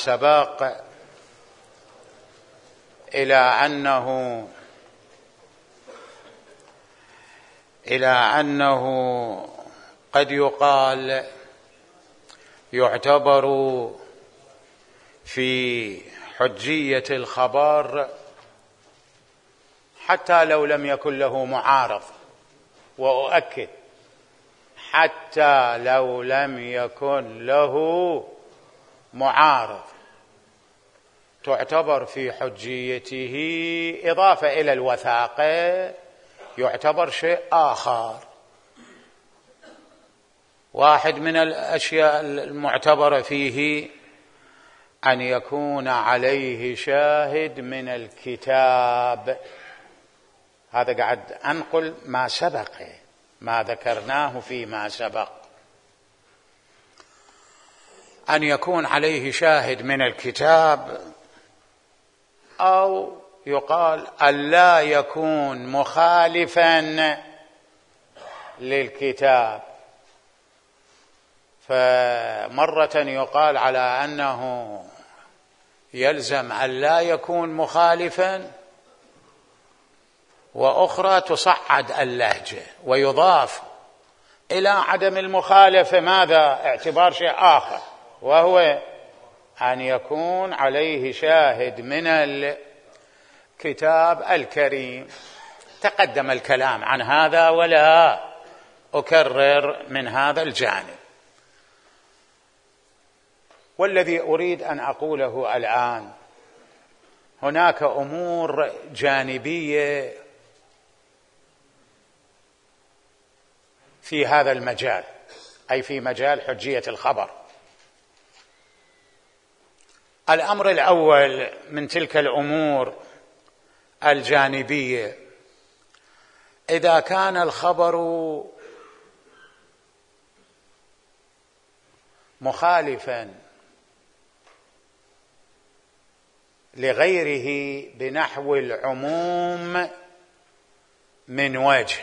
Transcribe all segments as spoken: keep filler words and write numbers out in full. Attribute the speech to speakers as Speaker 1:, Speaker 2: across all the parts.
Speaker 1: سبق إلى أنه إلى أنه قد يقال يعتبر في حجية الخبر حتى لو لم يكن له معارض، وأؤكد حتى لو لم يكن له معارض تعتبر في حجيته إضافة إلى الوثاقة، يعتبر شيء آخر. واحد من الأشياء المعتبرة فيه أن يكون عليه شاهد من الكتاب. هذا قاعد أنقل ما سبق، ما ذكرناه فيما سبق، أن يكون عليه شاهد من الكتاب، أو يقال ألا يكون مخالفا للكتاب. فمرة يقال على أنه يلزم ألا يكون مخالفا، وأخرى تصعد اللهجة ويضاف إلى عدم المخالفة ماذا؟ اعتبار شيء آخر، وهو أن يكون عليه شاهد من الكتاب الكريم. تقدم الكلام عن هذا ولا أكرر من هذا الجانب. والذي أريد أن أقوله الآن، هناك أمور جانبية في هذا المجال، أي في مجال حجية الخبر. الأمر الأول من تلك الأمور الجانبية، إذا كان الخبر مخالفا لغيره بنحو العموم من وجه،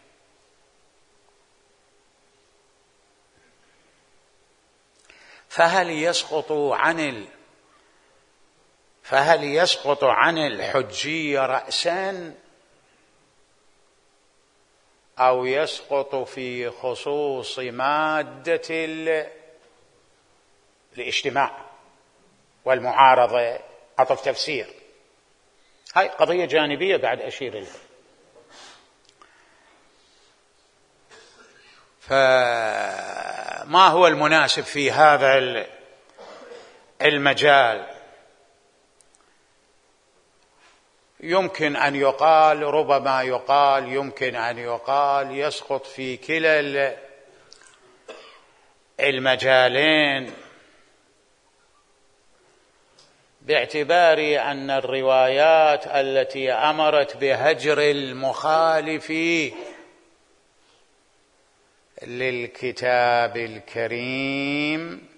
Speaker 1: فهل يسقط عن ال... فهل يسقط عن الحجية رأسا، أو يسقط في خصوص مادة ال... الاجتماع والمعارضة؟ أعطف تفسير. هاي قضية جانبية قاعد أشير لها. فما هو المناسب في هذا المجال؟ يمكن أن يقال، ربما يقال، يمكن أن يقال يسقط في كلا المجالين، باعتبار أن الروايات التي أمرت بهجر المخالف للكتاب الكريم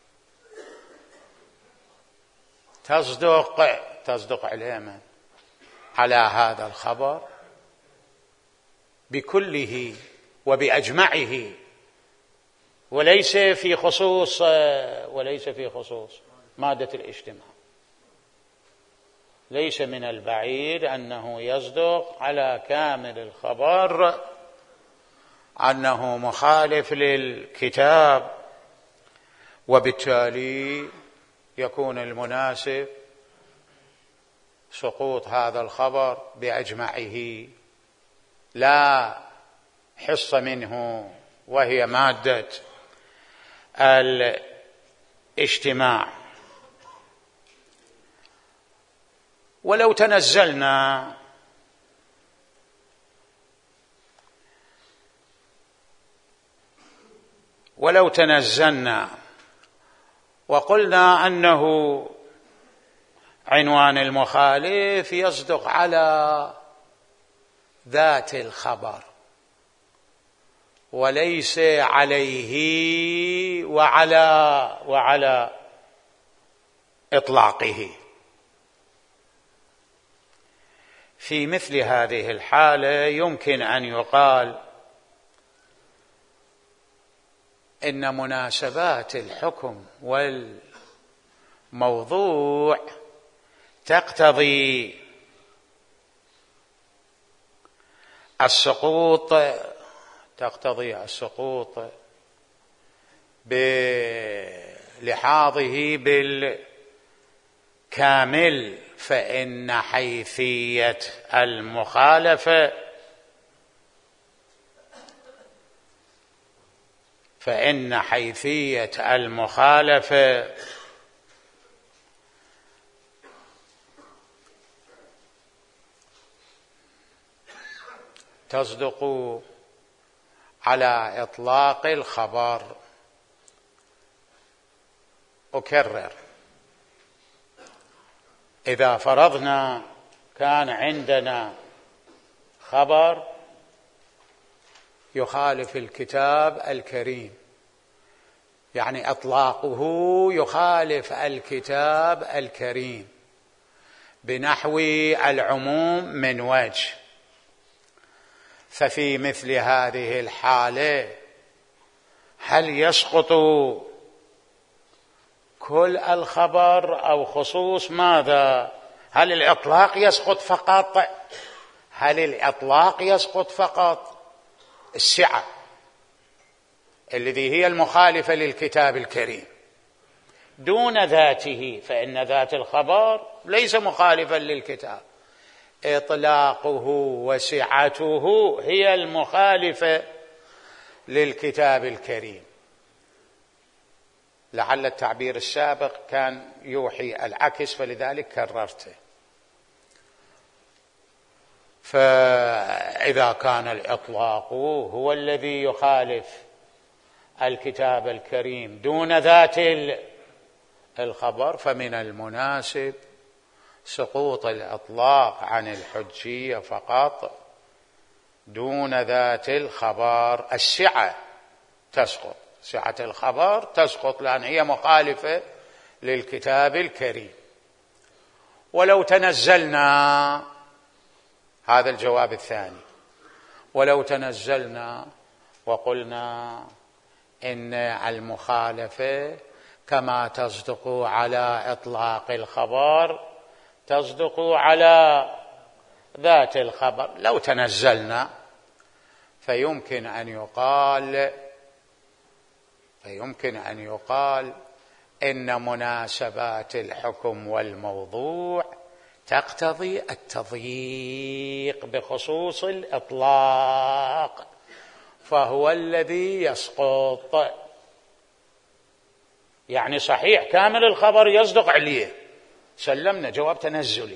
Speaker 1: تصدق تصدق علما على هذا الخبر بكله وبأجمعه، وليس في خصوص وليس في خصوص مادة الاجتماع. ليس من البعيد أنه يصدق على كامل الخبر أنه مخالف للكتاب، وبالتالي يكون المناسب سقوط هذا الخبر بأجمعه، لا حص منه وهي مادة الاجتماع. ولو تنزلنا ولو تنزلنا وقلنا أنه عنوان المخالف يصدق على ذات الخبر وليس عليه وعلى وعلى إطلاقه، في مثل هذه الحالة يمكن أن يقال إن مناسبات الحكم موضوع تقتضي السقوط تقتضي السقوط بلحاظه بالكامل، فإن حيثية المخالفة فإن حيثية المخالفة تصدق على إطلاق الخبر. أكرر، إذا فرضنا كان عندنا خبر يخالف الكتاب الكريم، يعني إطلاقه يخالف الكتاب الكريم بنحو العموم من وجه، ففي مثل هذه الحالة هل يسقط كل الخبر أو خصوص ماذا؟ هل الإطلاق يسقط فقط؟ هل الإطلاق يسقط فقط؟ السعة الذي هي المخالفة للكتاب الكريم دون ذاته، فإن ذات الخبر ليس مخالفا للكتاب، إطلاقه وسعته هي المخالفة للكتاب الكريم. لعل التعبير السابق كان يوحي العكس، فلذلك كررته. فإذا كان الإطلاق هو الذي يخالف الكتاب الكريم دون ذات الخبر، فمن المناسب سقوط الإطلاق عن الحجية فقط دون ذات الخبر. السعة تسقط، سعة الخبر تسقط لأن هي مخالفة للكتاب الكريم. ولو تنزلنا، هذا الجواب الثاني، ولو تنزلنا وقلنا إن المخالفة كما تصدق على إطلاق الخبر تصدق على ذات الخبر، لو تنزلنا فيمكن أن يقال فيمكن أن يقال إن مناسبات الحكم والموضوع تقتضي التضييق بخصوص الإطلاق، فهو الذي يسقط. يعني صحيح كامل الخبر يصدق عليه، سلمنا جواب تنزلي،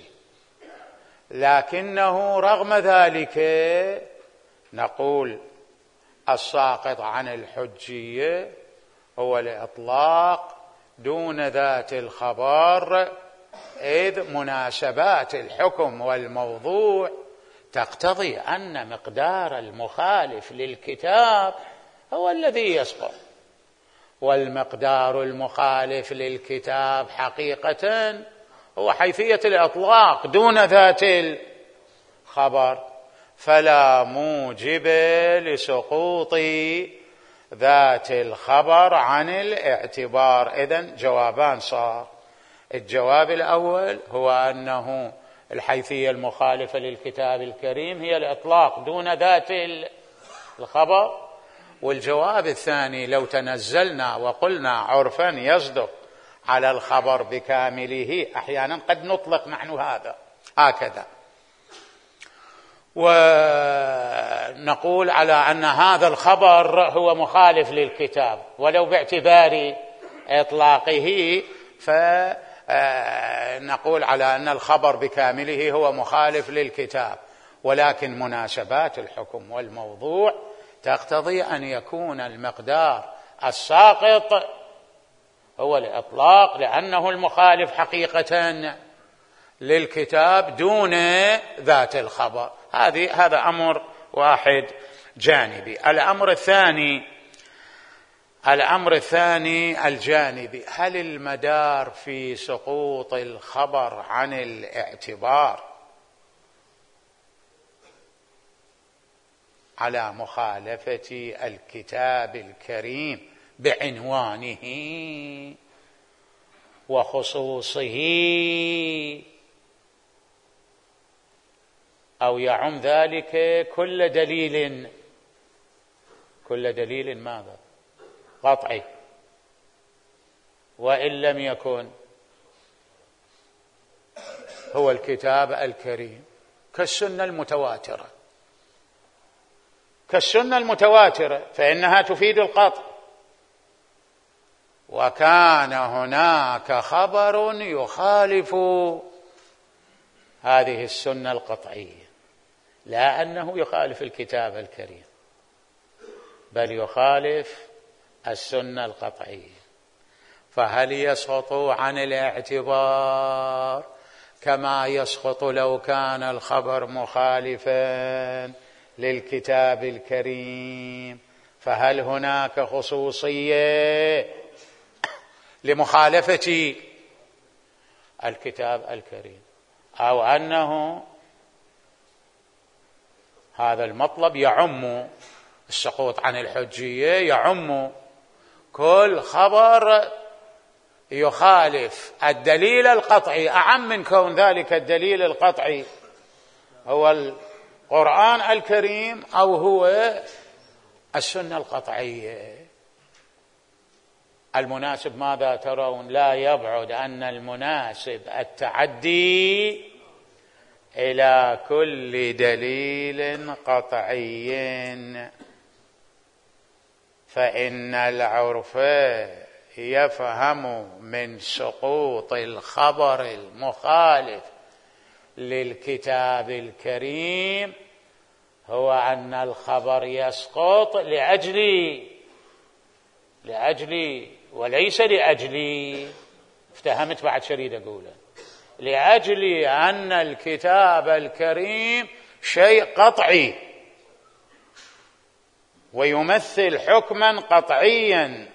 Speaker 1: لكنه رغم ذلك نقول الساقط عن الحجية هو الإطلاق دون ذات الخبر، إذ مناسبات الحكم والموضوع تقتضي أن مقدار المخالف للكتاب هو الذي يسقط، والمقدار المخالف للكتاب حقيقة هو حيثية الإطلاق دون ذات الخبر، فلا موجب لسقوط ذات الخبر عن الاعتبار. إذن جوابان صار. الجواب الأول هو أنه الحيثية المخالفة للكتاب الكريم هي الإطلاق دون ذات الخبر، والجواب الثاني لو تنزلنا وقلنا عرفا يصدق على الخبر بكامله، أحيانا قد نطلق نحن هذا هكذا ونقول على أن هذا الخبر هو مخالف للكتاب ولو باعتبار إطلاقه، فنقول على أن الخبر بكامله هو مخالف للكتاب، ولكن مناسبات الحكم والموضوع تقتضي أن يكون المقدار الساقط هو الإطلاق لأنه المخالف حقيقة للكتاب دون ذات الخبر. هذه هذا أمر واحد جانبي. الأمر الثاني الأمر الثاني الجانبي، هل المدار في سقوط الخبر عن الاعتبار على مخالفة الكتاب الكريم بعنوانه وخصوصه، أو يعم ذلك كل دليل، كل دليل ماذا؟ قطعي. وإن لم يكن هو الكتاب الكريم كالسنة المتواترة، كالسنة المتواترة فإنها تفيد القطع. وكان هناك خبر يخالف هذه السنة القطعية، لا أنه يخالف الكتاب الكريم، بل يخالف السنة القطعية، فهل يسقط عن الاعتبار كما يسقط لو كان الخبر مخالفا للكتاب الكريم؟ فهل هناك خصوصية لمخالفة الكتاب الكريم، أو أنه هذا المطلب يعم السقوط عن الحجية، يعم كل خبر يخالف الدليل القطعي، أعم من كون ذلك الدليل القطعي هو القرآن الكريم أو هو السنة القطعية؟ المناسب ماذا ترون؟ لا يبعد أن المناسب التعدي إلى كل دليل قطعي، فإن العرف يفهم من سقوط الخبر المخالف للكتاب الكريم هو أن الخبر يسقط لأجل لأجل وليس لأجل، افتهمت بعد شريد أقوله، لأجل أن الكتاب الكريم شيء قطعي ويمثل حكما قطعيا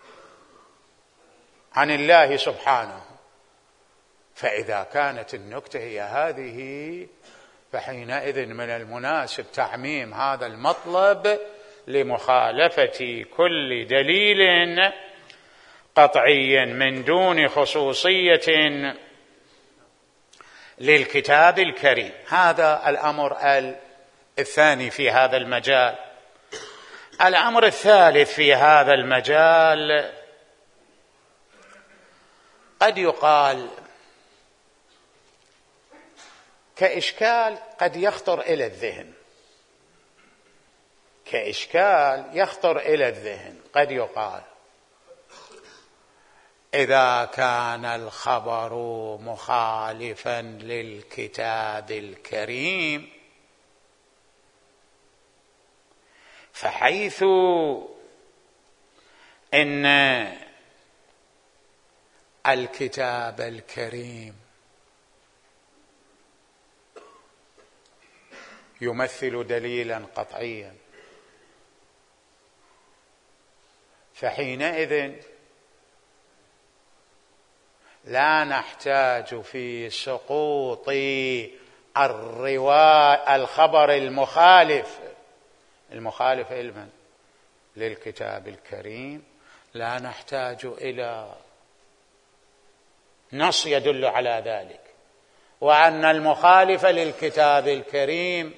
Speaker 1: عن الله سبحانه. فإذا كانت النكتة هي هذه، فحينئذ من المناسب تعميم هذا المطلب لمخالفة كل دليل قطعي من دون خصوصية للكتاب الكريم. هذا الأمر الثاني في هذا المجال. الأمر الثالث في هذا المجال، قد يقال كإشكال قد يخطر إلى الذهن، كإشكال يخطر إلى الذهن، قد يقال إذا كان الخبر مخالفا للكتاب الكريم، فحيث إن الكتاب الكريم يمثل دليلا قطعيا، فحينئذ لا نحتاج في سقوط الرواية الخبر المخالف المخالف علما للكتاب الكريم، لا نحتاج إلى نص يدل على ذلك، وأن المخالف للكتاب الكريم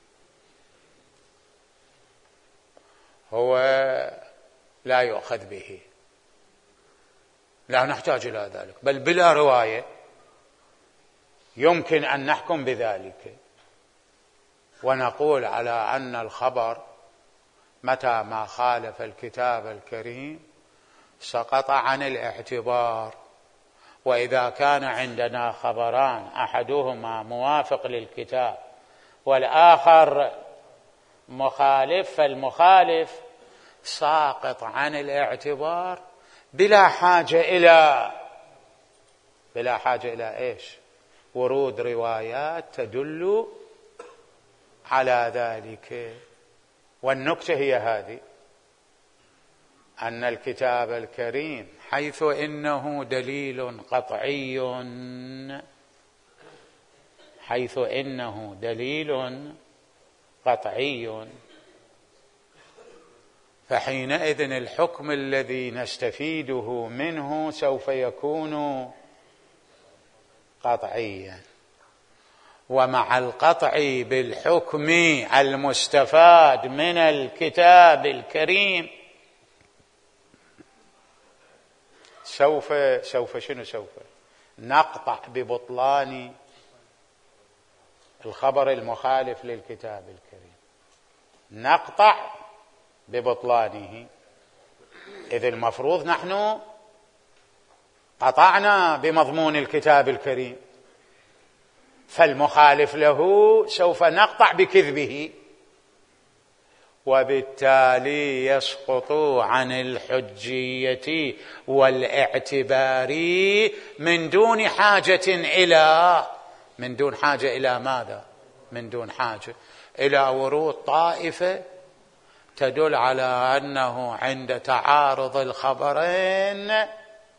Speaker 1: هو لا يؤخذ به، لا نحتاج إلى ذلك، بل بلا رواية يمكن أن نحكم بذلك ونقول على أن الخبر متى ما خالف الكتاب الكريم سقط عن الاعتبار. وإذا كان عندنا خبران أحدهما موافق للكتاب والآخر مخالف، فالمخالف ساقط عن الاعتبار بلا حاجة إلى بلا حاجة إلى إيش؟ ورود روايات تدل على ذلك. والنكتة هي هذه، أن الكتاب الكريم حيث إنه دليل قطعي حيث إنه دليل قطعي فحينئذ الحكم الذي نستفيده منه سوف يكون قطعيا. ومع القطع بالحكم المستفاد من الكتاب الكريم سوف سوف شنو سوف نقطع ببطلان الخبر المخالف للكتاب الكريم، نقطع ببطلانه. إذ المفروض نحن قطعنا بمضمون الكتاب الكريم، فالمخالف له سوف نقطع بكذبه، وبالتالي يسقط عن الحجية والاعتبار من دون حاجة إلى من دون حاجة إلى ماذا؟ من دون حاجة إلى ورود طائفة تدل على أنه عند تعارض الخبرين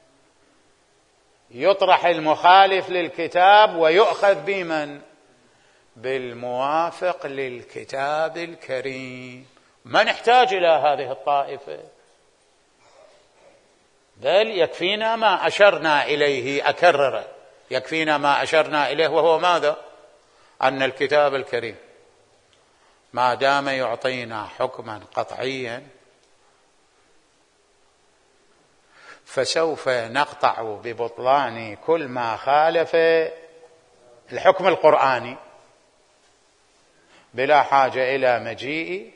Speaker 1: يطرح المخالف للكتاب ويؤخذ بمن؟ بالموافق للكتاب الكريم. ما نحتاج إلى هذه الطائفة، بل يكفينا ما أشرنا إليه. أكرر، يكفينا ما أشرنا إليه، وهو ماذا؟ أن الكتاب الكريم ما دام يعطينا حكما قطعيا فسوف نقطع ببطلان كل ما خالف الحكم القرآني بلا حاجة إلى مجيء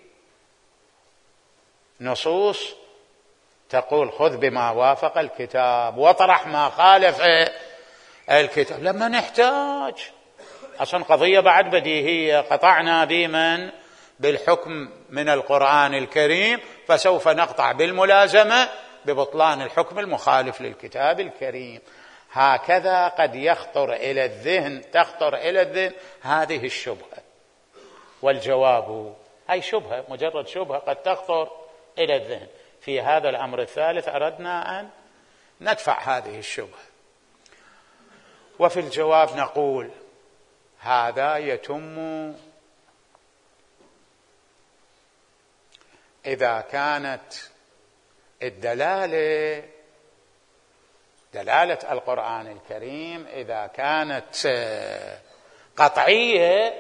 Speaker 1: نصوص تقول خذ بما وافق الكتاب واطرح ما خالف الكتاب. لما نحتاج أصلا قضية بعد بديهية، قطعنا بمن؟ بالحكم من القرآن الكريم، فسوف نقطع بالملازمة ببطلان الحكم المخالف للكتاب الكريم. هكذا قد يخطر إلى الذهن تخطر إلى الذهن هذه الشبهة، والجواب أي شبهة، مجرد شبهة قد تخطر إلى الذهن. في هذا الأمر الثالث أردنا أن ندفع هذه الشبهة، وفي الجواب نقول هذا يتم إذا كانت الدلالة دلالة القرآن الكريم إذا كانت قطعية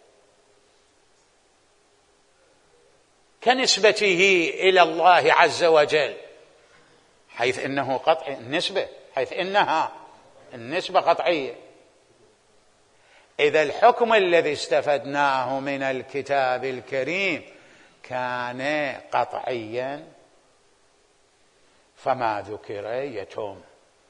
Speaker 1: كنسبته إلى الله عز وجل، حيث إنه قطع النسبة، حيث إنها النسبة قطعية. إذا الحكم الذي استفدناه من الكتاب الكريم كان قطعيا فما ذكر يتم،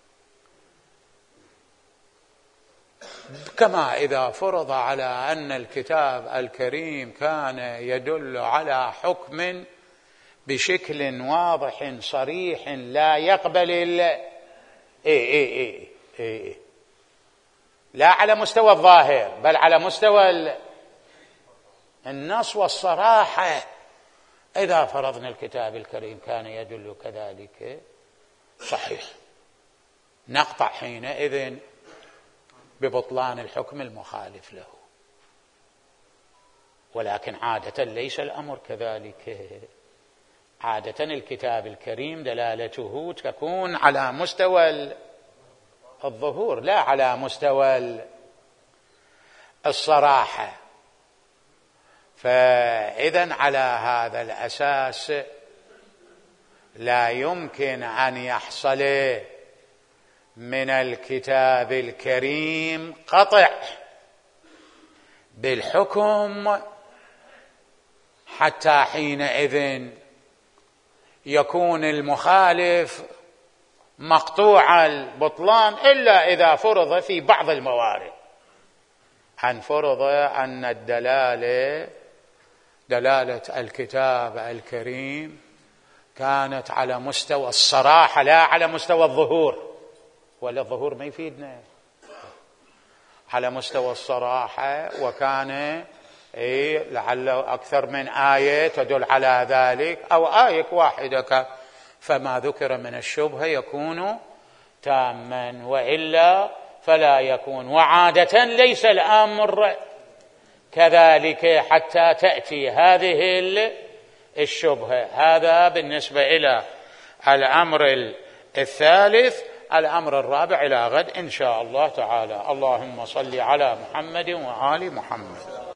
Speaker 1: كما إذا فرض على أن الكتاب الكريم كان يدل على حكم بشكل واضح صريح لا يقبل ال إيه إيه إيه إيه لا على مستوى الظاهر بل على مستوى النص والصراحة. إذا فرضنا الكتاب الكريم كان يدل كذلك صحيح، نقطع حينئذ ببطلان الحكم المخالف له. ولكن عادة ليس الأمر كذلك، عادة الكتاب الكريم دلالته تكون على مستوى الظهور لا على مستوى الصراحة. فإذن على هذا الأساس لا يمكن أن يحصل من الكتاب الكريم قطع بالحكم حتى حينئذ يكون المخالف مقطوع البطلان، إلا إذا فرض في بعض الموارد أن فرض أن الدلالة دلالة الكتاب الكريم كانت على مستوى الصراحة لا على مستوى الظهور، ولا الظهور ما يفيدنا، على مستوى الصراحة، وكان إيه لعله أكثر من آية تدل على ذلك أو آية واحدة، فما ذكر من الشبهة يكون تاما، وإلا فلا يكون. وعادة ليس الأمر كذلك حتى تأتي هذه الشبهة. هذا بالنسبة إلى الأمر الثالث. الأمر الرابع إلى غد إن شاء الله تعالى. اللهم صل على محمد وآل محمد.